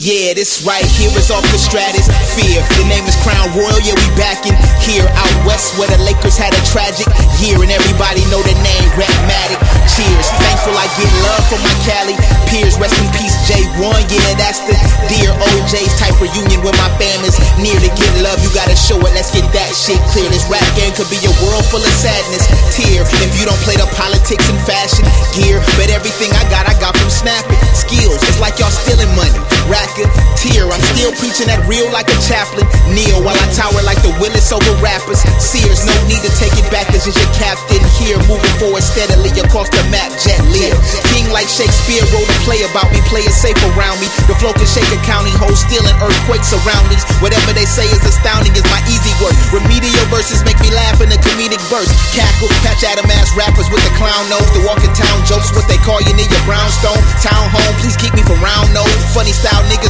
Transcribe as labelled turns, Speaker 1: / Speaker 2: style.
Speaker 1: Yeah, this right here is off the stratosphere. The name is Crown Royal, yeah, we back in here. Out west where the Lakers had a tragic year, and everybody know the name, Rapmatic. Cheers, thankful I get love from my Cali peers. Rest in peace, J1, yeah, that's the dear OJ's type reunion when my fam is near. To get love, you gotta show it, let's get that shit clear. This rap game could be a world full of sadness, tear. If you don't play the politics and fashion gear, but everything I got from snapping. Skills, it's like y'all stealing money. Racketeer, I'm still preaching that real like a chaplain. Kneel while I tower like the Willis over rappers. Sears, no need to take it back, this is your captain here. Moving forward steadily across the map, jet live. King like Shakespeare wrote a play about me, play it safe around me. The flow can shake a county, hold still in earthquake surroundings. Whatever they say is astounding is my easy work. Remedial verses make me laugh in a comedic burst. Cackle, patch Adam ass rappers with the clown nose. The walking town jokes, what they call you near your brownstone. Town home, please keep me from round nose. Funny style niggas